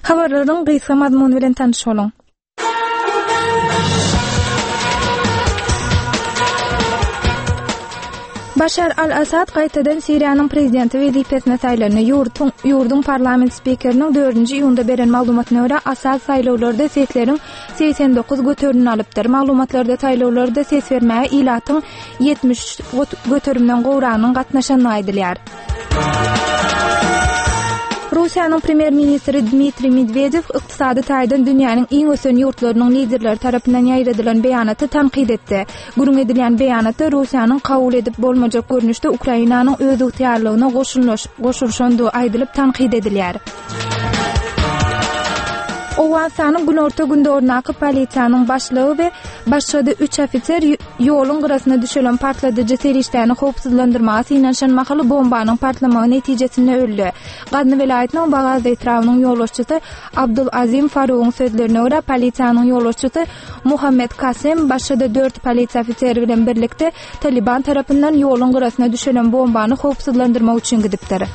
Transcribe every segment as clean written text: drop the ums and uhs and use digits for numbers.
Habarlaryň gysga mazmuny bilen tanış bolun. Başar al-Asad gaýtadan Siriýanyň prezidenti wezipesine saýlanyny. Ýurdun parlament spekeriniň 4-nji ýylda beren maglumatyna görä Asad saýlawlarda sesleriň 89 götürünü alypdyr. Maglumatlarda saýlawlarda ses bermäge ilatyň 70 götürümden gowranyň gatnaşanyny aýdylýar. Rusiýanyň premier ministri Dmitri Medvedev ykdysady taýdan dünýäniň iň ösen ýurtlarynyň liderleri tarapyndan ýaýradylan beýanaty tanqid etdi. Gurun edilen beýanatda Rusiýanyň kabul edip bolmajak görnüşde Ukrainanyň öz ýurtýarlygyna goşulşandygy aýdylyp tanqid edilýär. Owasanyň günorta günde ornaky polisiýanyň başlygy we başga da 3 ofitser ýoluň gyrasyna düşelen partladyjy serişlerini howpsuzlandyrmagy synanşanmaly bombanyň partlamagy netijesinde öldü. Gadny welaýatynyň Bagaz etrawynyň ýolbaşçysy Abdul Azim Farugyň sözlerine görä polisiýanyň ýolbaşçysy Muhammed Kasem başga da 4 polisiýa ofiseri bilen birlikde Taliban tarapyndan ýoluň gyrasyna düşelen bombany howpsuzlandyrmak üçin gidipdir.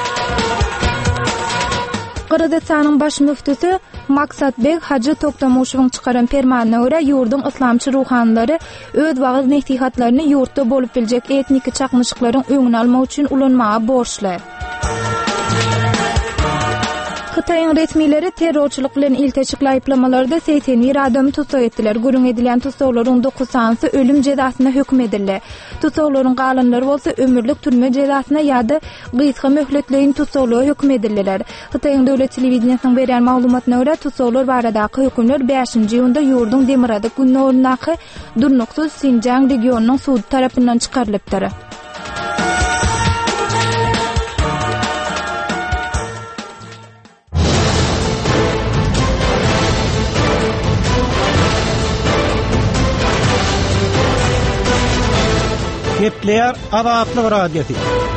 Qırgızstanyň baş müftüsi Maksatbek Hacı Toktamushowyň çykaran fermanyna görä ýurdun islamçy ruhanlary öz wagys nesihatlaryny ýurtda bolup biljek etnik çakmyşyklaryň öňüni almak üçin ulanmaga borçly. Xitayň resmileri terrorçylyk bilen ilteçik aýplamalarda 81 adam tutuk etdiler. Gurun edilen tutuklaryň 9-sanysi ölüm jezasyna hökm edildi. Tutuklaryň galanlary bolsa ömürlük türme jezasyna ýa-da gysga möhletleýin tutukluğa hökm edildiler. Xitayň döwlet telewizionynyň beren maglumatyna görä tutuklar baradaky hökümler 5-nji ýylda ýurdun Demirada günnorundaky durnuksuz Sinjang regionunyň sudy tarapyndan çykarylypdyr. Gepleýär Azatlyk radiosi.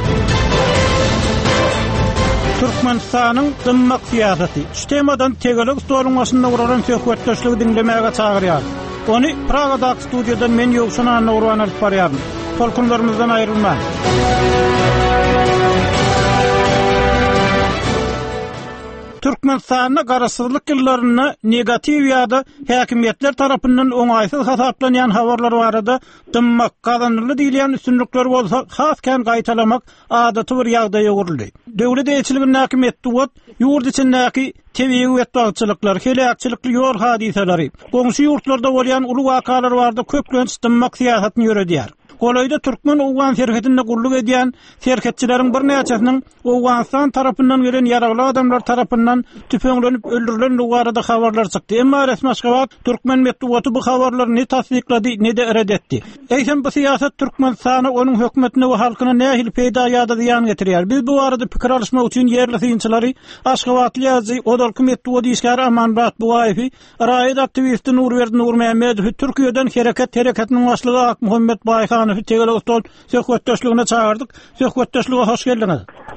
Türkmenistanyň dymmak siýasaty. Şu temadan tegelik stolyň başynda oturan söhbetdeşligi dinlemäge çagyrýar. Ony Pragadaky studiýadan men Ýowşan Anawran alyp barýarym. Folkunlarymyzdan aýrylma. Türkmenistanyň garaşsyzlyk ýyllaryny negativ ýa-da häkimetler tarapyndan oňaýsyz hasaplanýan habarlar barada dymmak kazanyrly diýilen üstünlükler bolsa hasken gaýtalamak adaty bir ýagdaýa guruldy. Döwlet eýçiliginiň häkimetdi wot ýurt içindäki tebiği wetbaçylyklar, helakçylykly ýol hadiseleri, goňşy ýurtlarda bolýan uly wakalar barda köplenç dymmak siýasatyny ýöredýär. Golayda Türkmen Owgan serhetinde gulluk edýän serhetçileriň bir näçesiniň Owganistan tarapyndan gelen ýaragly adamlar tarapyndan tüpeňlenip öldürilen barada habarlar çykdy. Emma resmi Aşgabat Türkmen medeniýeti bu habarlary ne tasdiklady, ne de reddetti. Eýsem bu siýasat Türkmenistany onuň hökümetine we halkyna nähil peýda ýa-da ziýan getirýär. Biz bu barada pikir alşmak üçin ýerli synçylary Aşgabatly ýazy Odal Kümetdi diýişgär Amanbat Buaýew, raýat aktivisti Nurberdi Nurmehmedow, Türkiýeden hereketiniň başlygy Ak Muhammed Baýhan tegelik söhbetdeşligine çağırdık. Söhbetdeşlige hoş geldiniz.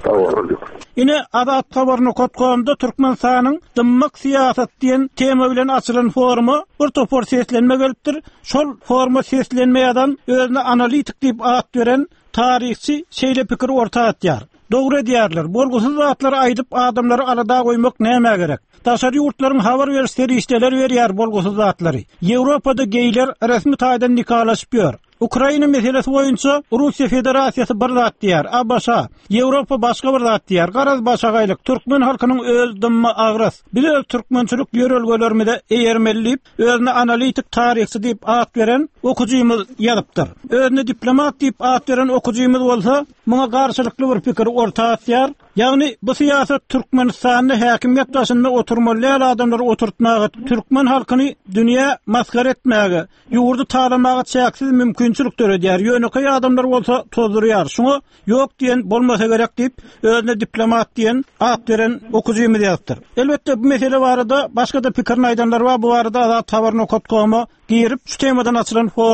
Ine Azat habaryny kotgamda Türkmenistanyň dymmak siýasat diýen tema bilen açylan forumy bir topor seslenme gelipdir. Şol forma seslenmeýärden özüne analitik diýip at beren tarihçi şeýle pikir orta atýar. Dogry diýerler. Bolgusyz zatlary aýdyp adamlary alada goýmak näme gerek? Taşary ýurtlaryň habar berişleri işler berýär bolgusyz zatlary. Ýewropada geýler resmi taýdan nikalaşyp ýör. Ukraina meselesi boyunca Rusya Federasiyası bir zat diýär, Abaşa, Ýewropa başga bir zat diýär. Garaz başagaýlyk Türkmen halkynyň öz dymmy agrys. Bilir türkmençilik ýörelgelerinde eýermelip, özüne analitik tarihçi diýip at beren okujymyz ýazypdyr. Özüne diplomat diýip at beren okujymyz bolsa, muňa garşylykly bir pikir orta atýar. Ýagny bu siýasat Türkmenistanyň häkimet başynda oturmaly adamlary oturtmagy, Türkmen halkyny dünýä maskar etmäge, ýurdu taýlamagy çäksiz mümkinçilik töredýär. Ýönekä adamlar bolsa tozurýar. Şuňa ýok diýen bolmasa gerek diýip özüne diplomat diýen at beren okujymy ýazypdyr. Elbetde bu mesele barada başga da pikir aýdanlar bar. Bu barada Azat habaryny kotgamy girip şu temadan açylan forumy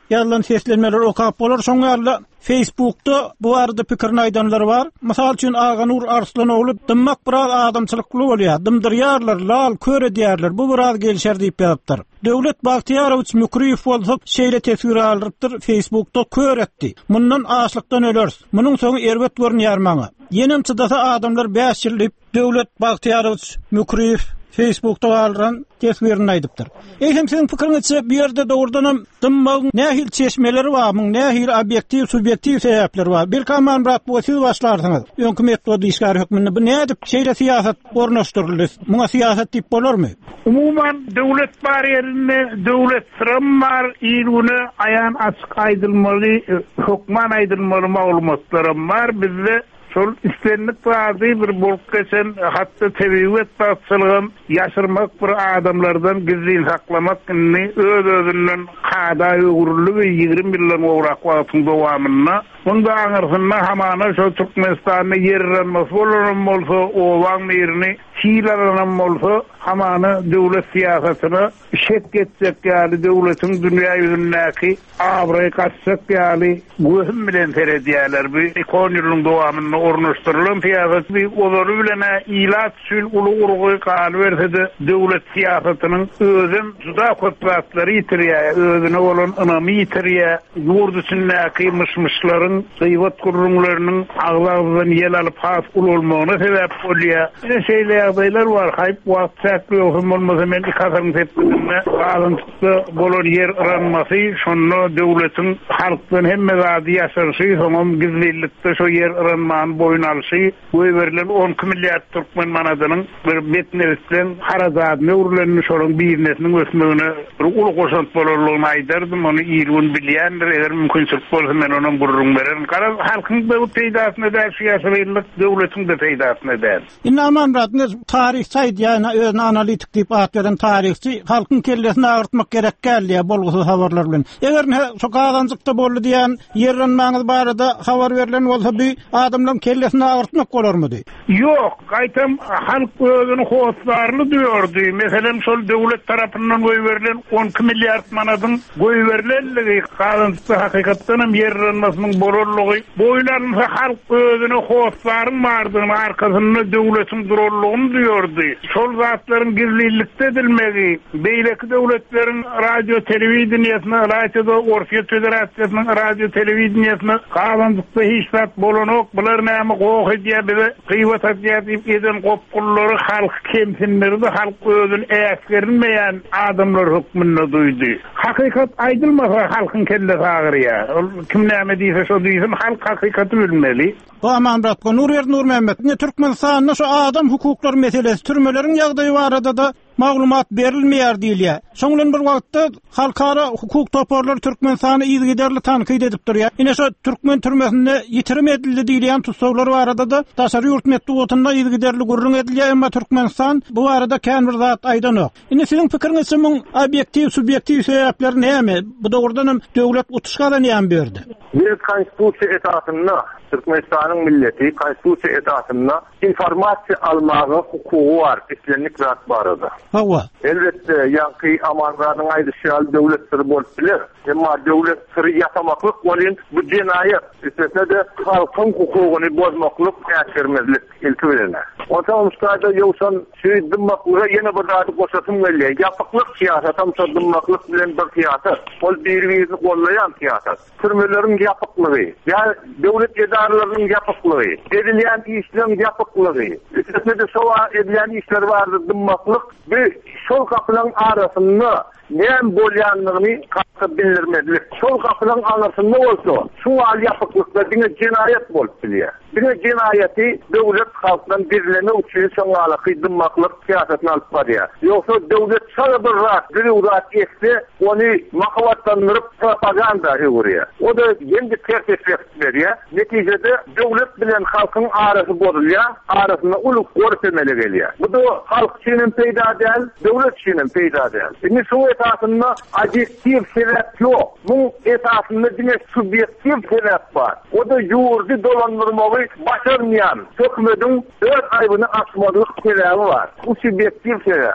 yazılan seslenmeler okap bolar. Şoňa Facebook'ta bu arada pikirini aydanlar var. Misal üçin Ağanur Arslanoğlu dymmak biraz adamçylykly bolýar. Dymdyrýarlar, lal köre diýerler. Bu biraz gelişer diýip ýazypdyr. Döwlet Bagtyarowicz Mukriýew bolsa şeýle tesir aldyrypdyr. Facebook'ta köretdi. Mundan açlykdan ölers. Munyň soňy erbet görnýär maňa. Ýenemçi dasa adamlar 5 ýyl Döwlet Bagtyarowicz Mukriýew Facebook'ta alıran tesvirini aydypdyr. Eýsem sizin pikiriňizçe bir ýerde dogrudan dymmagyň nähil çeşmeleri barmy, nähil obyektiv, subyektiv sebäpleri bar. Bir kaman bırak bu siz başlarsyňyz. Öňkü metody işgär hökmünde bu nädip şeýle siýasat ornaşdyrylýar. Muňa siýasat diýip bolarmy? Umuman döwlet barýerinde döwlet sıramlar ýylyny aýan açyk aýdylmaly, hökman aýdylmaly maglumatlarym bar. Bizde şol istenlik bardy bir bolup geçen hatda tebiwet başçylygyn ýaşyrmak bir adamlardan gizli saklamak öz-özünden qada öwrüli we 20 ýyldan owrak wagtyň dowamyna bunda aňyrsyna hamana şol Türkmenistanyň ýerlenmesi bolsa owaň ýerini çiýlanan bolsa hamana döwlet siýasatyna şek geçsek ýaly döwletiň dünýä ýüzündäki awry gaçsak ýaly göhüm bilen teredýärler bu ekonomiyanyň dowamyny ornaşdyrylan siýasat bir ozory bilen ilaç sül ulu urgy galy berse döwlet siýasatynyň özün juda köp wagtlary ýitirýär, özüne bolan ynamy ýitirýär, ýurt içindäki mışmışlaryň, gıýbat gurrunlarynyň aglagyny ýel alyp has ulmagyna sebäp bolýar. Şeýle ýagdaýlar bar, haýp wagt çäkli bolmasa men ikasyň tepkisinde galantykda bolan ýer aranmasy, şonu döwletiň halkdan hemme zady ýaşarsy, homam gizlilikde şo ýer aranmany boyun alşy, bu verilen 10 milliard türkmen manadynyň bir metnewslen harazadyny urulanyny şoň biýnesiniň ösmegine bir ulu goşant bolarlygyny aýdardym, ony ýylyň bilýändir, eger mümkinçilik bolsa men onuň gurrun beren. Gara halkyň bu peýdasyna da siýasatylyk döwletiň de peýdasyna da. Innaman ratny tarih saýdy ýa-ni özüne analitik diýip at beren tarihçi halkyň kellesini agyrtmak gerek gelýär bolgusy habarlar bilen. Eger şo gagançykda boldy diýen ýerlenmäňiz barada habar berilen bolsa bu adamlaryň kellesini agyrtmak bolarmydy? Yok, gaýtam halk özüni howatlarly diýordy. Meselem şol döwlet tarapyndan goý berilen 12 milliard manadyň goý berilenligi gagançykda hakykatdan hem ýerlenmäsiň borarlygy, boýlaryň halk özüni howatlaryň bardygyny arkasynda döwletiň durarlygyny diýordy. Şol zatlaryň gizlilikde edilmegi, beýleki döwletleriň radio telewiziýasyna, radio Orfiýet Federasiýasynyň radio telewiziýasyna gagançykda hiç zat bolanok, bular näme gowy diýip bize gıýbat edýär eden gopgullary halk kemsinleri de halk özüni äsgerinmeýän adamlar hökmünde duýdy. Hakykat aýdylmasa halkyň kellesi agyrýar. Kim näme diýse şo diýsin, halk hakykaty bilmeli. Bu aman bratko Nur Mehmet, ne Türkmenistan'da şu adam hukukları meselesi, türmelerin ýagdaýy barada da maglumat berilmeýär diýilýär. Şoňdan bir wagtda halkara hukuk toparlary Türkmenistany ýygyderli tanqid edip durýar. Ine şu Türkmen türmesinde ýitirim edildi diýilýän tutsaglar barada da daşary ýurt metduatynda ýygyderli gurrun edilýär, emma Türkmenistan bu barada kän bir zat aýdanok. Ine sizin pikiriňizçe muň obyektiv, subyektiv sebäpleri näme? Bu dogrudan döwlet utuşgadan ýan berdi. Bir konstitusiýa esasynda Türkmenistanyň milleti konstitusiýa esasynda informasiýa almagy hukugy bar, islenlik zat barada. Hawa. Elbette ýa-ki amanlaryň aýdyşýaly döwlet sirri bolup biler. Emma döwlet sirri ýasamaklyk bolýan bu jenaýat. Isletde halkyň hukugyny bozmaklyk täsirmezlik ilki bilenler. Otam usta ýowsan şeýle dymmaklyga ýene bir zat goşatym gelýär. Ýapyklyk siýasatam dymmaklyk bilen bir siýasat. Ol bir-birini gollaýan siýasat. Türmeleriň ýapyklygy, ýa döwlet edaralarynyň ýapyklygy, edilýän işlem ýapyklygy. Isletde şowa edilýän işler bardy dymmaklyk ve şol kapılan arasında näme bolýanlygyny gaýta bildirmediler. Şol kapılan arasında bolsa, şu al ýapyklykda diňe jenaýat bolup bilýär. Diňe jenaýaty döwlet halkdan birleme üçin şoňalaky dymmaklyk siýasatyny alyp barýar. Ýoksa döwlet şol bir rat, bir urat etse, ony mahawatlandyryp propaganda öwrüýär. O da ýeňe ters efekt berýär. Netijede döwlet bilen halkyň arasy bozulýar, arasyna uluk görsemeli gelýär. Bu da halk üçin peýda däl, döwlet üçin peýda däl. Indi şu esasında objektiv sebäp ýok. Bu esasında diňe subyektiv sebäp bar. O da ýurdy dolandyrmagy başarmayan hökümetiň öz aýbyny açmadyk sebäbi bar. Bu subyektiv sebäp.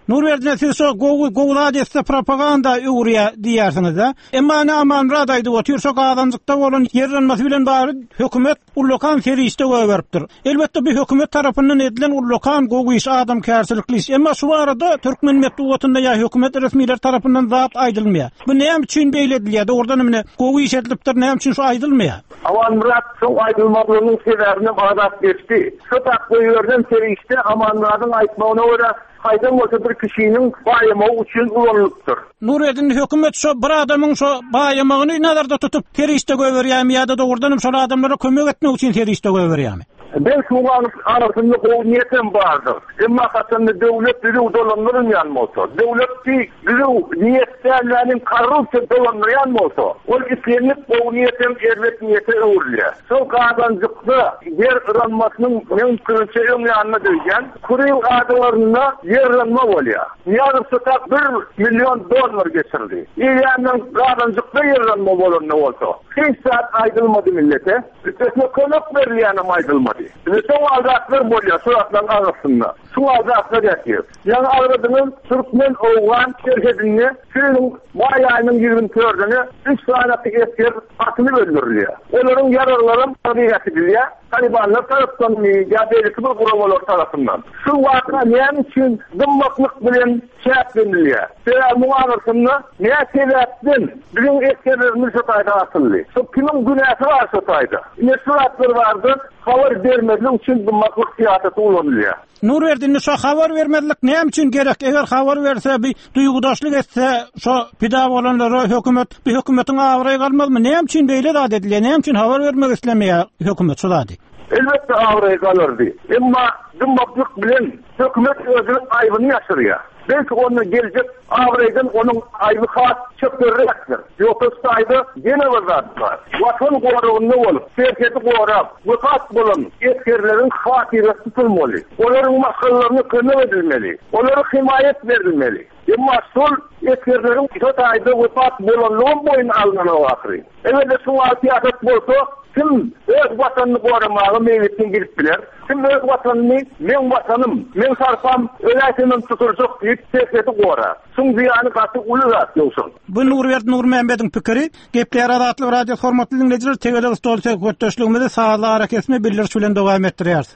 Nurwerdine siz şu gowula deste propaganda ugurya diýersiniz da. Emma ne aman radaydy otyr şok adanjykda bolan yerlenmesi bilen bary hökümet ullokan ferişde goýberipdir. Elbetde bir hökümet tarapyndan edilen ullokan gowy iş adam kärsilikli iş. Emma şu arada Türkmen medeniýetinde ya hökümet resmiler tarapyndan zat aýdylmaya. Bu näme üçin beýledilýär? Ordan emne gowy iş edilipdir, näme üçin şu aýdylmaya? Aman Murat şu aýdylmagynyň sebäbini adat geçdi. Şu takdirlerden ferişde amanlaryň aýtmagyna görä haýdan bolsa bir kişiniň baýamagy üçin ulanlypdyr. Nureddin hökümet şu bir adamyň şu baýamagyny nazarda tutup ferişde goýberýärmi ýa-da dogrudan şol adamlara kömek etmek üçin ferişde goýberýärmi? Ben şuňa arasynda gowy niýetim bardyr. Emma hatynda döwlet bizi dolandyrýan bolsa, döwletdi bizi niýetleriniň korrupsiýa dolandyrýan bolsa, ol islenip gowy niýetim erlet niýete öwrülýär. Şol gadanjykda yer ýanmasynyň mümkinçe ýanma döýgen, kuryl adalaryna yerlenme bolýar. Ýa-da satak $1 milyon geçirildi. Ýa-da gadanjykda yerlenme bolany bolsa, hiç zat aýdylmady millete, üstesine kömek berilýän aýdylmady. Son azatlar bolýar, suratlaryň arasynda. Şu azatlar ýatyr. Ýani aradynyň Türkmen oğlan şerhedini, şunyň may aýynyň 24-ni 3 sanatly esker atyny öldürilýär. Olaryň yararlary tabiat edilýär. Talibanlar tarapdan ýa-da bir gurawalar tarapyndan. Şu wagtda näme üçin dymmaklyk bilen şäplenilýär? Şeýle muňarasynda näme sebäpden bizim eskerlerimiz şotaýda atyldy. Şu kimin günäsi bar şotaýda? Ne suratlar bardy? Habar vermedlik üçin dymmaklyk siýasaty ulanylýar. Nurwerdin şu habar vermedlik näme üçin gerek? Eger habar berse, bir duýgudaşlyk etse, şu pida bolanlara hökümet, bir hökümetiň awry galmazmy? Näme üçin beýle zat edilýär? Näme üçin habar vermek islemeýär hökümet şolady? Elbette awry galyrdy. Emma dymmaklyk bilen hökümet özüniň aýbyny ýaşyrýar. Belki onu gelecek avreydin onun aybı has çöptürrektir. Yoksa ayda gene vazat var. Vatan koruğunda olup, serketi korup, vefat bulun, etkerlerin hatiresi tutulmalı. Onların masallarını kırmızı edilmeli. Onlara himayet verilmeli. Ama sol etkerlerin tot ayda vefat bulunluğun boyun almanı vakri. Evet de şu altiyatı bolsa, kim öz vatanını korumağı meyvetin girip bilir. Kim öz vatanını, men vatanım, men sarfam, ölaytının tutulacak deyip serketi korar. Şun ziyanı katı uluzat yoksun. Bu Nur Mehmet'in pikiri, Gepler Adatlı Radyo Hormatly dinleyijiler, Tegele Stolse köttöşlüğümüzde sağlı hareketini bildiriş bilen dowam etdirýär.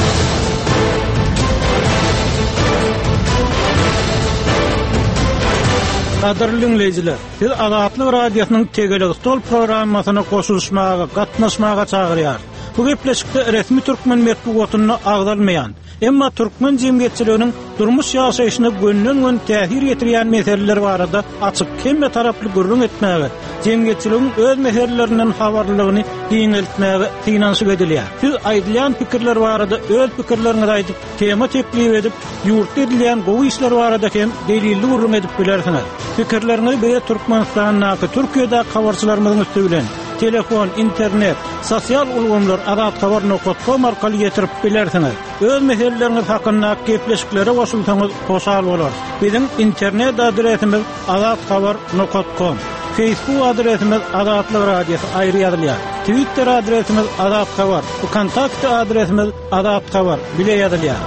Qadarly dinleyijiler, siz Adatly Radiosynyň Tegele Stol programmasyna goşulmaga, gatnaşmaga çagyrýar. Bu gepleşikde resmi Türkmen medeniýetini agdalmaýan, emma Türkmen jemgyýetçiliginiň durmuş ýaşaýyşyna gönden-gün täsir ýetirýän meseleler barada açyk kemme taraply görüň etmäge, jemgyýetçiligiň öz meselelerinden habarlygyny giňeltmäge finansyp edilýär. Siz aýdylýan pikirler barada öz pikirleriňizi aýdyp, tema teklip edip, ýurtda edilýän gowy işler barada hem delilli görüň edip bilersiňiz. Pikirlerinizi bir Türkmenistanyň, Türkiýede habarçylarymyzyň üstü bilen telefon, internet, sosial ulgamlar adatxabar.com arkaly getirip bilersiňiz. Öz meseleleriniz hakynda gepleşiklere goşulsaňyz hoşal bolar. Bizim internet adresimiz adatxabar.com, Facebook adresimiz Adatly Radiosu aýry ýazylýar. Twitter adresimiz adatxabar, kontakt adresimiz adatxabar bile ýazylýar.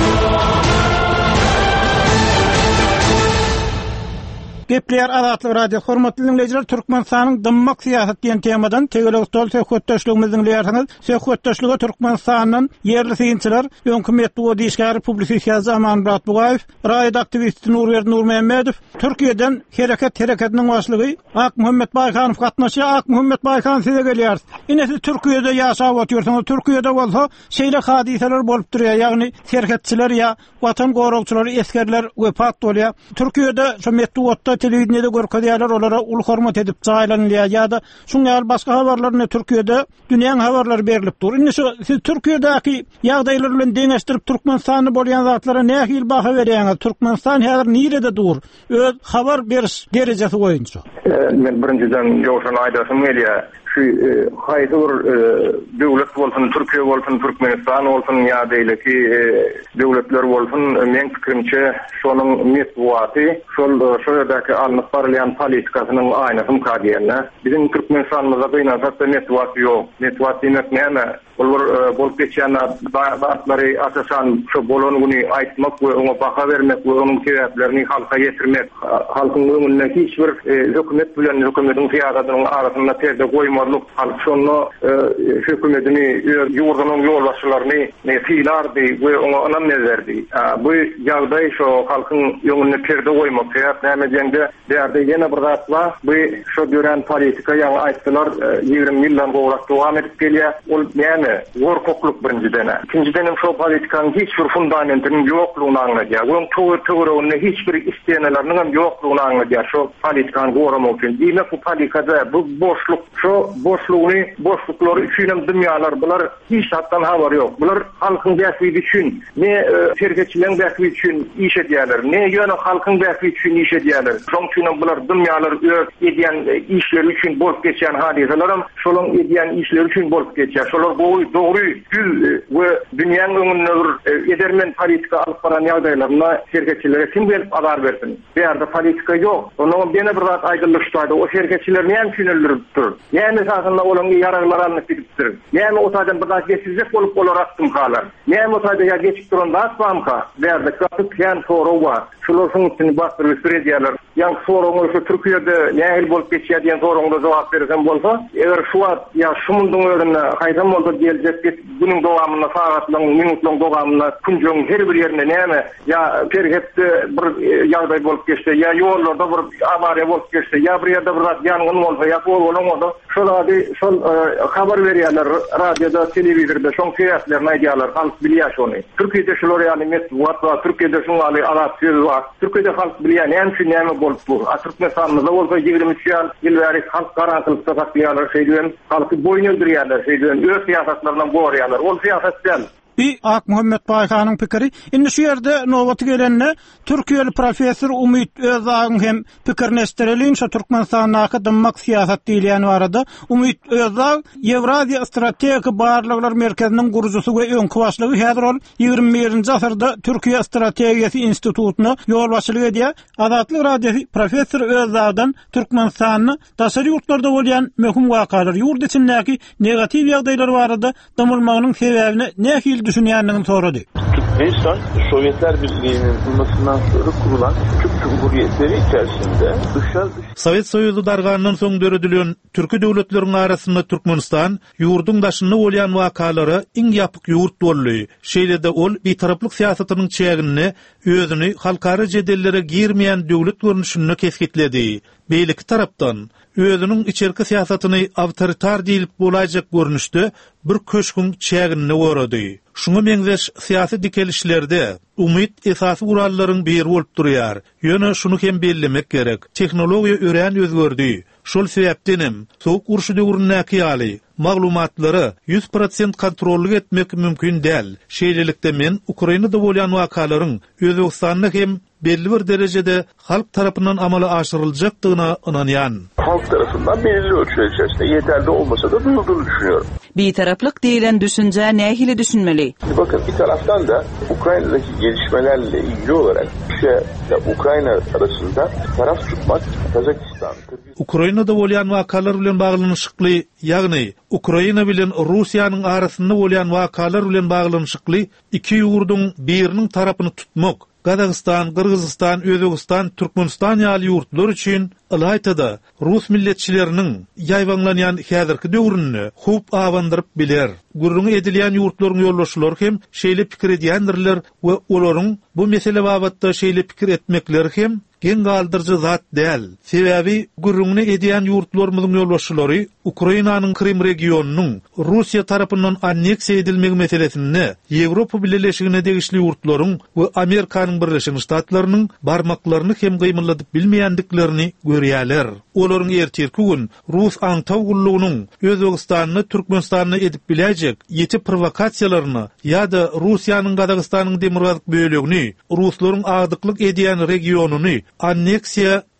Gepler Adatly Radio hormatly dinleyijiler, Türkmenistanyň dymmak siýasat diýen temadan Tegele Stol söhbetdeşligimizi dinleýärsiňiz. Söhbetdeşlige Türkmenistanyň yerli synçylar, Hökümetli we Diýişgär publisisiýa Zaman Muratbaýew, raýat aktivisti Nur Mehmetov, Türkiýeden hereketiniň başlygy Ak Muhammed Baýkanow gatnaşy. Ak Muhammed Baýkanow size gelýär. Ine siz Türkiýede ýaşap otyrsaňyz, Türkiýede bolsa şeýle hadiseler bolup durýar, ýagny serketçiler ýa watan gorugçylar, eskerler wepat bolýar. Türkiýede şu medeniýetde telewizionyada görkezýärler, olara ul hormat edip çaýlanýar ýa-da şuňal başga habarlaryny Türkiýede dünýäň habarlary berilip dur. Indi şu siz Türkiýedäki ýagdaýlar bilen deňeşdirip Türkmenistany bolýan zatlara nähil baha berýäňiz? Türkmenistan häzir nirede dur? Öz habar beriş derejesi boýunça. Men birinciden ýoşan aýdasym gelýär. Şu haydur döwlet bolsun, Türkiýe bolsun, Türkmenistan bolsun ýa deýleki döwletler bolsun, men pikirimçe şonuň mesbuaty, şol şoýadaki alnyp barylýan politikasynyň aýnasyn kadýerine. Bizim Türkmenistanymyza gynansak da mesbuaty ýok. Mesbuaty näme? Olar bolup geçen batları asasan şu bolonugunu aytmak ve ona baka vermek ve onun sebeplerini halka getirmek, halkın önüne hiçbir hükümet bilen hükümetin siyasetinin arasında perde koymalık, halk şonu hükümetini yurdunun yoldaşlarını fiilardı ve ona önem verdi. Bu yağday şu halkın önüne perde koymak, seyretlemeyende değerde yine bir ratla bu şu gören politika yani ayttılar 20 yıldan olarak devam edip geliyor. Yani korkukluk birinciden. İkinciden şu politikanın hiçbir fundamentinin yokluğunu anlatıyor. Onun tuğrağının hiçbir isteyenlerinin yokluğunu anlatıyor. Şu politikanın korumak için. Demek bu politikada bu boşlukları üçünem dünyalar bunlar hiç hattan haber yok. Bunlar halkın bekliği için ne şirketçilerin bekliği için iş ediyorlar. Ne yönü halkın bekliği için iş ediyorlar. Son için bunlar dünyalar ediyen işler için bolup geçen hadiselerim şolun ediyen işler için bolup geçer. Şolar doğru gül ve dünyanın önüne edermen politika alıp baran yağdaylarına şirketçilere kim gelip alar versin. Bir yerde politika yok. Onun beni bir rahat aygınlaştırdı. O şirketçiler niye düşünülürdür? Niye esasında onun yararlar alınıp gidiptir? Niye o sayeden bir daha geçirecek olup attım kalar? Niye o sayede ya geçip durun da atmam ka? Bir yerde kapıp yan soru var. Şularsun için bastırır sürediyorlar. Yan sorunu şu Türkiye'de ne el bolup geçiyor diyen sorunu cevap verirsen bolsa, eğer şu at ya şumunduğun önüne hayzam oldu gelecek bunun devamında saatlang minutlang devamında kunjung her bir yerine neme ya perhepte bir yağday bolup geçti ya yollarda bir avariya bolup geçti ya bir yerde bir yangın olsa ya olmadı şolady şol haber veriyorlar radyoda televizyonda şon fiyatlarını aydiyorlar halk biliyor şonu Türkiye'de şolary yani met var Türkiye'de şunu alatıyor var Türkiye'de halk biliyor neme bolup bu Türkmenistan'da olsa 23 yıl veri halk karanlıkta saklıyorlar şeyden halkı boyun öldürüyorlar şeyden öz siyasetlerden boğuyorlar ol siyasetten Bir Ak Muhammed Baykan'ın pikiri. Indi şu yerde novaty gelenine Türkiýeli professor Umit Özağ'ın hem pikirini esterelin şu Türkmenistan'ın akademik siyaset diýilýän barada. Umit Özağ Ewrazia Strategik Barlyklar Merkeziniň gurujusy we öňkü başlygy häzir ol 21-nji asyrda Türkiýe Strategiýasy Institututyna ýolbaşçylyk edýär. Azatlyk radiosi professor Özağ'dan Türkmenistanyny daşary ýurtlarda bolýan möhüm wakalar ýurt içindäki negativ ýagdaýlar barada damylmagynyň sebäbini nähil düşünýändigini sorady. Türkmenistan, Sovyetler Birliği'nin kurulmasından sonra kurulan Türk Cumhuriyetleri içerisinde Sovet Soýuzy darganynyň soň döredilen türki döwletleriň arasynda Türkmenistan ýurdun daşynda bolýan wakalary iň ýapyk ýurt boldy. Şeýlede ol bitaraplyk siýasatynyň çägini özüni halkara jedellere girmeýän döwlet görnüşine kesgitledi. Beýleki tarapdan özüniň içerki siýasatyny awtoritar diýilip bolajak görnüşde bir köşkün çägini gorady. Şuňa meňzeş siýasy dikelişlerde umyt esasy gurallaryň biri bolup durýar. Ýöne şunu hem bellemek gerek. Tehnologiýa ören özgördi. Şol sebäpdenim soğuk uruşy döwründäki ýaly maglumatlary 100% kontrolly etmek mümkin däl. Şeýlelikde men Ukrainada bolýan wakalaryň Özbekistanda hem belli bir derecede halk tarafından amala aşırılacakdığına inanýan. Halk tarafından belirli ölçüler içerisinde yeterli olmasa da duyulduğunu düşünüyorum. Bir taraflık değilen düşünce nehili düşünmeli? Bakın bir taraftan da Ukrayna'daki gelişmelerle ilgili olarak Ukrayna arasında taraf tutmak Kazakistan. Ukraynada bolýan wakalar bilen baglanyşykly, ýagny Ukraina bilen Russiýanyň arasynda bolýan wakalar bilen baglanyşykly iki ýurdun biriniň tarapyny tutmak Kazakistan, Kırgızistan, Özbekistan, Türkmenistan ýaly ýurtlar üçin Alaytada Rus milletçileriniň ýaýbanlanýan häzirki döwründe hup awandyryp biler. Gurrun edilýän ýurtlaryň ýoldaşlary hem şeýle pikir edýändirler we olaryň bu mesele babatda şeýle pikir etmekleri hem gen galdyrjy zat däl. Sebäbi gurrunny edýän ýurtlarymyzyň ýoldaşlary Ukrainanyň Krim regionunyň Russiýa tarapyndan anneksiýa edilmegi meselesini Ýewropa Birleşigine degişli ýurtlaryň we Amerikanyň Birleşik Ştatlarynyň barmaklaryny hem gymyladyp bilmeýändiklerini görýärler. Olaryň ertirki gün Rus aňtawgullygynyň Özbekistanyny Türkmenistanyny edip biläjek ýeti provokasiýalaryny ýa-da Russiýanyň Kazakstanyň demirgazyk bölegini, Ruslaryň agdyklyk edýän regionuny anneksiýa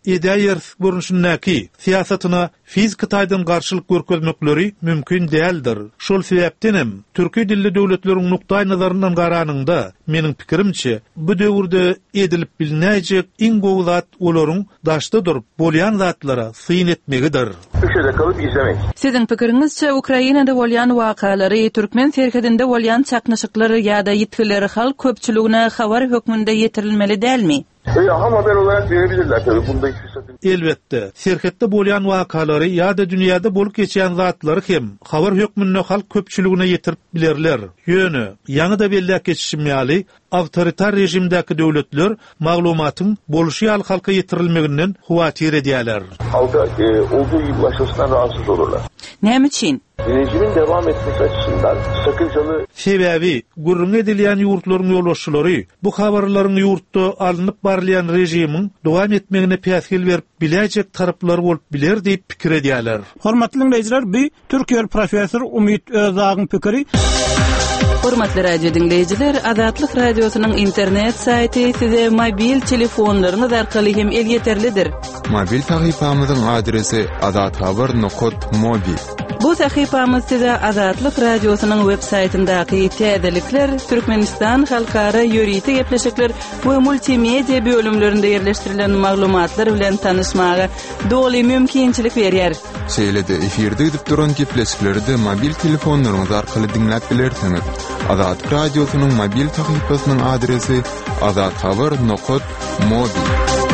ideýer görünüşindäki siýasatyna fizik taýdan garşylyk görkezmekleri mümkin däldir. Şol sebäpdenem türki dilli döwletleriň nukdaý nazaryndan garanyňda meniň pikirimçe bu döwürde edilip bilinäjek iň gowy zat olaryň daşda durup bolýan zatlara syn etmegidir. Köşede kalıp izlemek. Sizin pikirinizçe Ukrainada bolýan wakalary, Türkmen serhedinde bolýan çaknaşyklar ýa-da ýitgileri halk köpçüligine habar hökmünde ýetirilmeli dälmi? Ham haber olarak verebilirler tabii. Bunda hiçbir sakınca. Elbette. Serhette bolýan wakalary ýa-da dünýäde bolup geçýän zatlary hem habar hökmünde halk köpçüligine ýetirip bilerler. Ýöne, ýa-da belläk geçişimýäli awtoritar rejimdäki döwletler maglumatyň boluşy ýaly halka ýetirilmeginden huwatir edýärler. Halka olduğu gibi başlasından rahatsız olurlar. Näme üçin? Rejimin devam etmesi açısından sakıncalı. Sebebi, gurrun edilýän ýurtlaryň ýolbaşçylary bu habarlaryň ýurtda alınıp barlayan rejimiň dowam etmegine päsgil berip biläjek taraplar bolup biler diýip pikir edýärler. Hormatly dinleýijiler, bu Türkiýe professor Umit Özagyň pikiri. Hormatly radio dinleýijiler, Azatlyk radiosynyň internet saýty size mobil telefonlaryňyz arkaly hem el ýeterlidir. Mobil sahypamyzyň adresi azathabar.mobi. Bu sahypamyz size Azatlyk radiosynyň web saýtyndaky täzelikler, Türkmenistan halkara ýöriýeti gepleşikler we multimedia bölümlerinde ýerleşdirilen maglumatlar bilen tanışmaga doly mümkinçilik berýär. Şeýlede efirde edip duran gepleşikleri de mobil telefonlaryňyz arkaly dinläp bilersiňiz. Azatlyk radiosynyň mobil sahypasynyň adresi azathabar.mobi.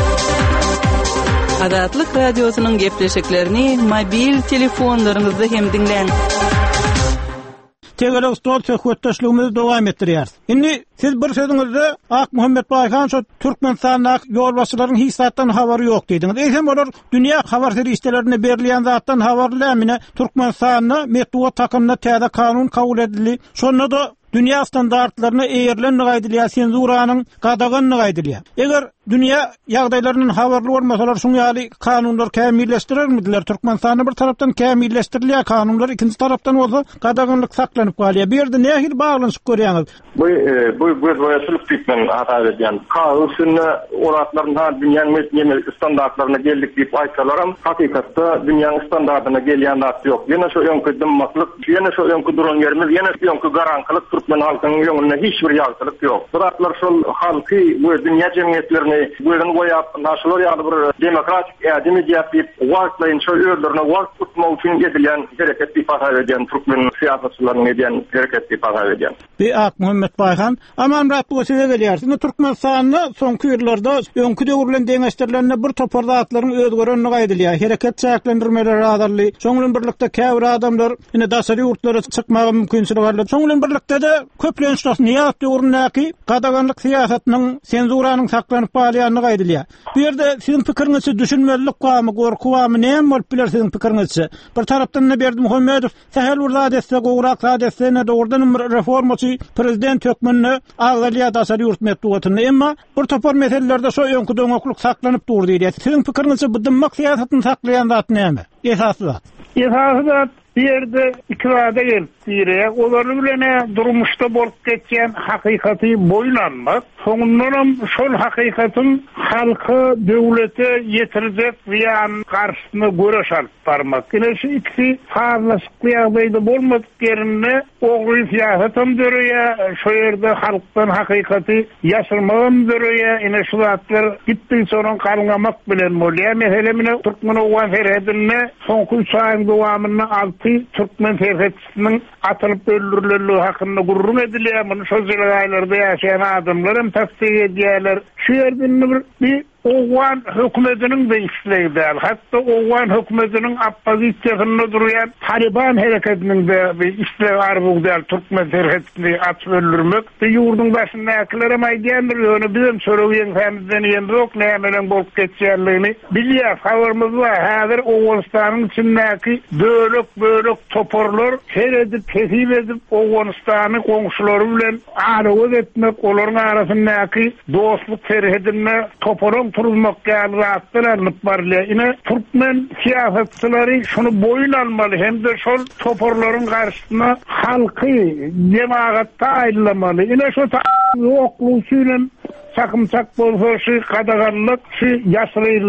Azatlyk radiosynyň gepleşiklerini mobil telefonlaryňyzda hem dinleň. Tegele stol söhbetdeşligimizi dowam etdirýär. Indi siz bir sözüňizde Ak Muhammed Bayhan şu Türkmenistanyň ýolbaşçylaryň hissatdan habary ýok diýdiňiz. Eýsem olar dünýä habar serişdelerine berilýän zatdan habarlamyna Türkmenistanyň metbuat takymyna täze kanun kabul edildi. Şonda da dünýä standartlaryna eýerilen gaýdylýa senzuranyň gadaganyny gaýdylýar. Eger dünýä ýagdaýlarynyň habarly bolmasalar şoň ýaly kanunlar kämilleşdirilmediler. Türkmenistanyň bir tarapdan kämilleşdirilýär kanunlar, ikinji tarapdan bolsa gadaganylyk saklanyp galýar. Bu ýerde nähili baglanyşyk görýäňiz? Bu boýaçylyk tiplen hata edýän. Kanunsyny oratlaryň dünýäniň standartlaryna geldik diýip aýtsalar, hakykatda dünýäniň standartyna gelýän zat ýok. Ýene şo ýönkü dymmaklyk, ýene şo ýönkü duran ýerimiz, ýene şo ýönkü garankylyk Türkmen halkynyň ýöňünde hiçbir ýagtylyk ýok. Biraklar şol halky bu dünýä jemgyýetlerini bugün goýap, naşylar ýaly bir demokratik ädemi diýip wagtlaýyn şol ýerlerine wagt tutmak üçin edilýän hereket diýip aýdýan Türkmen siýasatçylaryň edýän hereket diýip aýdýan. Ak Muhammed Bayhan, aman rat bu size gelýär. Türkmenistanyň soňky ýyllarda öňkü döwür bilen deňeşdirilen bir topar zatlaryň özgörenligi gaýdylýar. Hereket çäklendirmeleri azarly. Şoňlan birlikde käbir adamlar ine daşary ýurtlara çykmagy mümkinçiligi bar. Şoňlan birlikde de köplençlik niýat döwründäki gadaganlyk siýasatynyň senzuranyň saklanyp balýanyny gaýdylýar. Bu ýerde siziň pikiriňizçe düşünmelik gamy, gorku gamy näme bolup biler siziň pikiriňizçe? Bir tarapdan Berdi Muhammedow sähel urda desse, gowrak desse, ne dogrudan reformaçy prezident hökmünde agdalýa daşary ýurt metbuatyny, emma bir topar meselelerde şo ýönkü döňeklik saklanyp durdy diýär. Siziň pikiriňizçe bu dymmak siýasatyny saklayan zat näme? Esasy zat. Esasy zat bir yerde ikrada gelip diýär. Olaryň bilen durmuşda bolup geçýän hakykaty boýlanmak, soňundan şol hakykatyň halka, döwlete ýetirjek ýan garşysyna göreş alyp barmak. Ine şu ikisi fazlaşykly ýagdaýda bolmadyk ýerinde ogry siýasatym döreýär, şo ýerde halkdan hakykaty ýaşyrmagym döreýär. Ine şu zatlar gitdiň soňra galňamak bilen bolýar. Meselem Türkmen owan serhedine soňky 3 aýyň dowamyny Türkmen serhedçisinin atılıp öldürülenliği hakkında gurrun edilýär. Bunu şu aylarda yaşayan adamlar hem tasdik edýärler. Şu yerden bir Owan hökümetiniň de işleýär. Hatda Owan hökümetiniň oppozisiýasyna durýan Taliban hereketiniň de işleýär bolýar. Türkmen serhedini atyp öldürmek. Bu ýurduň başyndakylar hem aýdýandyr, ýöne bizim söreýän hämden ýene ýok näme bolup geçýärligini bilýär. Habarymyz var. Häzir Owganistanyň içindäki bölük toporlar her edip kesip edip Owganistanyň goňşulary bilen arawa etmek, olaryň arasyndaky dostluk serhedine toporum turulmak ýaly barly. Ine Türkmen siýasatçylary şunu boyun almaly, hem de şol toporlaryň garşysyna halky cemaatda aýlamaly. Ine şu ýoklugy bilen sakymsak bolsa şu gadaganlyk, şu ýaşrylyk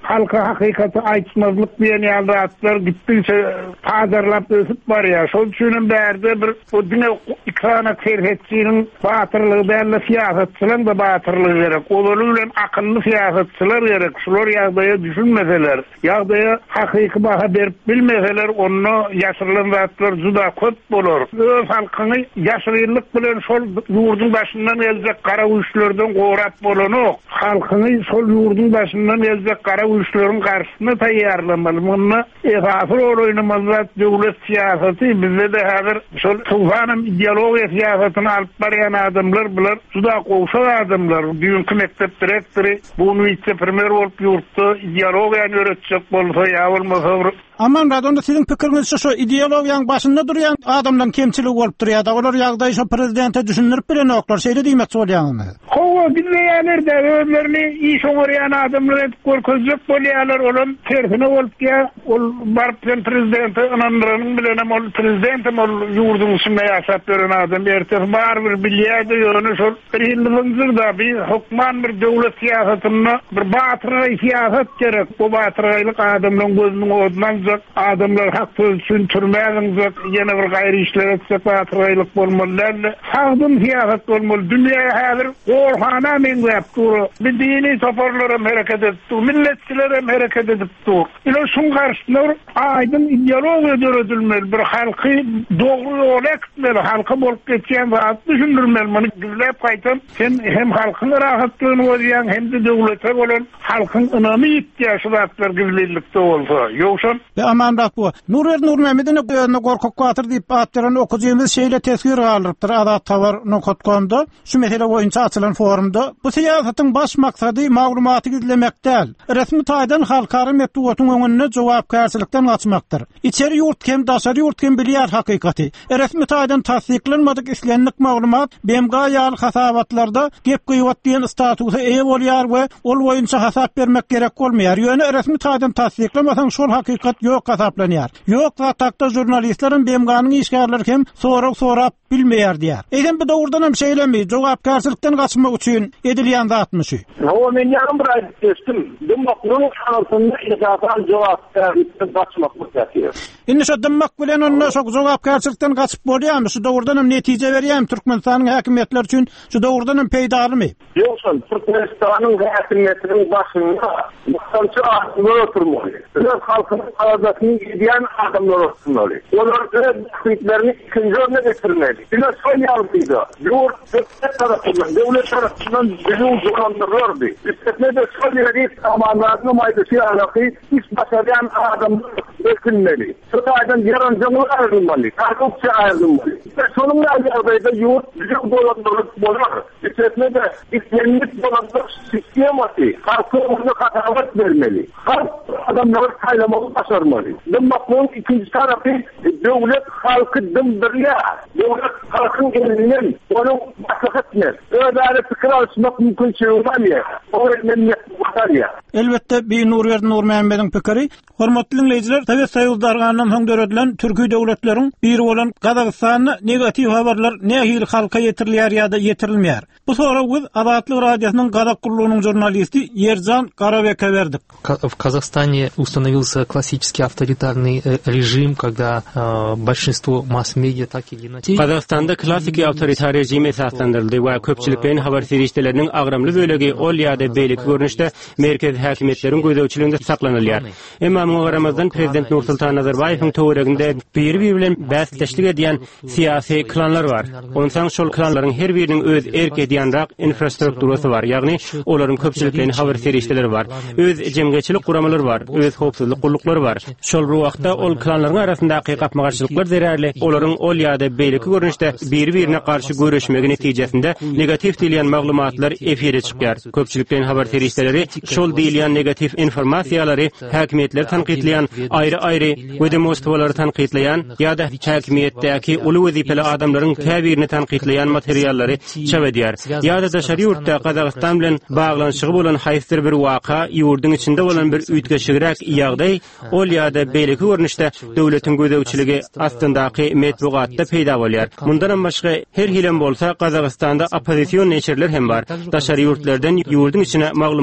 halka hakykatı aýtmazlyk diýen ýaldatlar gitdiňçe pazarlap ösüp barýar. Şol üçin bärde bir o düne ikrana terhetçiniň batyrlygy belli siýasatçylaryň da batyrlygy gerek. Olar bilen akylly siýasatçylar gerek. Şolar ýagdaýa düşünmeseler, ýagdaýa hakyky baha berip bilmeseler, onu ýaşyrylan zatlar juda köp bolar. Öz halkyny ýaşyrlyk bilen şol ýurdun başyndan geljek kara güýçlerden gorap bolanok. Halkyny şol ýurdun başyndan geljek kara güýçleriň garşysyna taýýarlamaly. Muny esasy oýnamazlar döwlet siýasaty bizde de häzir şol tufanam ideologiýa siýasatyny alyp barýan adamlar biler juda gowşak adamlar. Düňkü mektep direktory bunu ýetse primer bolup ýurtda ideologiýany öğretjek bolsa ýa bolmasa. Aman radonda sizin pikiriňizçe şu ideologiýaň başynda durýan adamlaryň kemçiligi bolup durýar. Olar ýagdaý şu prezidente düşündirip bilen oklar şeýle diýmekçi bolýarmy? Howa bizleýärler-de özlerini iş oňarýan adamlar etip görkezjek bolýarlar. Olam tersine bolup ýa ol barp prezidente anandyranyň bilen ol prezidente ol ýurdun içinde ýaşap beren adam ertesi bar bir bilýärdi ýöne şol ýyllarynda bir hukman bir döwlet siýasatyna bir batyry siýasat gerek. Bu batyrylyk adamlaryň gözüniň odundan adamlar hak söz üçün türmäňizek ýene bir gaýry işler etsek batyrylyk bolmaly. Hagdym siýasat bolmaly. Dünýä häzir gorhana men gäpdir. Bir dini toparlara hareket etdi. Milletçilere hareket edipdi. Ila şun garşyna aýdyn ideologiýa döredilmeli. Bir halky dogry ýola gitmeli. Halka bolup geçýän zat düşündirmeli. Muny güzläp gaýtam. Sen hem halkyň rahatlygyny bolýan hem de döwlete bolan halkyň ynamy ýetýär zatlar güzlelikde bolsa. Ýoksa Aman rak bu. Nurer Nurmehmedine gorkak gatyr diýip atdyran okujymyz şeýle tesgir galypdyr. Adat tawar nokotgonda şu mesele boýunça açylan forumda bu siýasatyň baş maksady maglumaty gizlemek däl. Resmi taýdan halkary metduwatyň öňüne jogapkärçilikden gaçmakdyr. İçeri ýurt hem daşary ýurt hem bilýär hakykaty. Resmi taýdan tasdiklenmedik islenlik maglumat BMG ýaly hasabatlarda gep gyýwat diýen statusy eýe bolýar we ol boýunça hasap bermek gerek bolmaýar. Ýöne resmi taýdan tasdiklenmeseň şol hakykat ýok hasaplanýar. Ýok zatda jurnalistlaryň BMG-nyň işgärleri hem sorap bilmeýär diýär. Eýdem bu dowrdan hem şeýlemi jogapkärçilikden gaçmak üçin edilýän zatmyşy. Hawa men ýaňam bir aýtdym. Dümmaklyň sanatynda ýa-da jogapkärçilikden gaçmak mümkin. Indi şu dymmak bilen onda şu jogapkärçilikden gaçyp bolýarmy? Şu dowrdan hem netije berýärmi Türkmenistanyň häkimetleri üçin? Şu dowrdan hem peýdalymy? Ýoksa Türkmenistanyň häkimetiniň başynda muhtaçy adamlar oturmaly. Öz halkyň adatyny ýeýän adamlar oturmaly. Olar öz hükümlerini ikinci örnek getirmeli. Bina soýaldydy. Ýurt tarapyndan, döwlet tarapyndan biziň jogandyrlardy. Üstüne de soýalyk amanlaryny maýdysy alaky iş başarýan adamlar ökünmeli. Şoňadan ýaranjylar aýrylmaly. Tarapçy aýrylmaly. Şonuň ýagdaýynda ýurt biziň bolar. Üstüne de islenlik bolanlar sistemasy halka onu hatavat vermeli. Halk adamlar saýlamagy başarmaly. Dümmaklyň ikinji tarapy döwlet halky dümdirýär. Döwlet halkyň elinden onu maslahatlar. Öýle pikir almak mümkin bolýar. O memnuniyet bolýar. Elbette bir Nurmehmediň pikiri. Hormatly dinleyijiler, Sovet Soýuzdaryndan soň döredilen türkü döwletleriň biri bolan Gazagystanyna negativ habarlar nähili halka ýetirilýär ýa-da ýetirilmeýär. Bu soragy Adatlyk radiosynyň Gazak gurulunyň jurnalisti Yerjan Karabek'e verdik. В Казахстане установился классический авторитарный режим, когда большинство масс-медиа так или иначе. Kazakstanda klassik awtoritar rejim esaslandyryldy we köpçülikden habar serişdeleriniň agramly bölegi ol ýa-da beýlik görnüşde merkez häkimetleriň gözegçiliginde saklanylýar. Emma muňa garamazdan prezident Nursultan Nazarbayewiň töwereginde bir-biri bilen bäsleşlik edýän siýasy klanlar bar. Onsaň şol klanlaryň her biriniň öz erk edýänrak infrastrukturasy bar. Ýagny olaryň köpçülikden habar serişdeleri bar. Öz jemgyçilik guramalary bar, öz howpsuzlyk gullukları bar. Şol wagtda ol klanlaryň arasyndaky gapmagarçylyklar zerärli, olaryň ol ýa-da beýlik görnüşde bir-birine karşı görüşmegi netijesinde negativ diýilen maglumatlar efire çykýar. Köpçülikden habar serişdeleri şol diýilen negativ informasiýalary häkimetler tanqidleýän, aýry-aýry we mostawalary tanqidleýän ýa-da häkimetdäki uly wezipeli adamlaryň täbirini tanqidleýän materiallary çap edýär. Ýa-da daşary ýurtda Kazakstan bilen baglanşygy bolan haýsdyr bir waka ýurdun içinde bolan bir ütgeşigirek ýagdaý ol ýa-da beýlik görnüşde döwletiň gözegçiligi astyndaky metbugatda peýda bolýar. Mundan başga her hilen bolsa Kazakstanda opozisiýon neçerler hem bar. Daşary ýurtlardan ýurdun içine maglumat berýän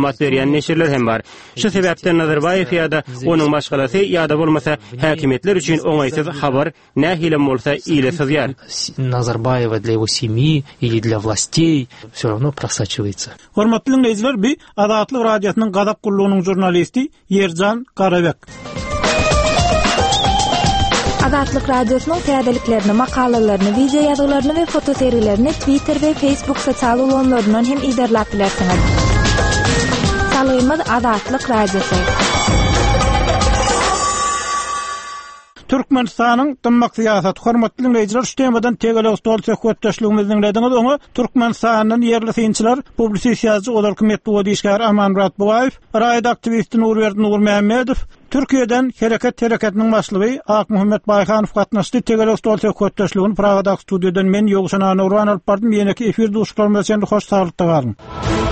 edilýän neşirler hem bar. Şu sebäpden Nazarbayew ýa-da onuň başgalasy ýa-da bolmasa häkimetler üçin oňaýsyz habar nähilem bolsa ile sızýar. Назарбаева для его семьи или для властей все равно просачивается. Hormatly dinleýijiler, bi Azatlyk radiosynyň Gazak gullugynyň jurnalisti Yerjan Garabek. Azatlyk radiosynyň täzeliklerini, makalalaryny, video ýazgalaryny we fotoseriýelerini Twitter we Facebook sosial ulanlaryndan hem iderläp bilersiňiz. Salaýymyz Azatlyk radiosy. Türkmenistanyň dymmak syýasaty hormatly dinleýijiler, şu temadan tegele stol söhbetdeşligimiziň rediniz oňa Türkmenistanyň yerli synçylar, publisisiýaçy Odal Kmetli Odişgar Amanmurat Bugaýew, raýat aktivisti Nurberdi Nurmehmedow, Türkiýeden Hereketiniň başlygy Ak Muhammed Baýhanow gatnaşdy. Tegele stol söhbetdeşligini Pragada studiodan men Ýogşan Urban alyp bardym. Ýene-ki efir duşlarymyz üçin hoş saglykda galyn.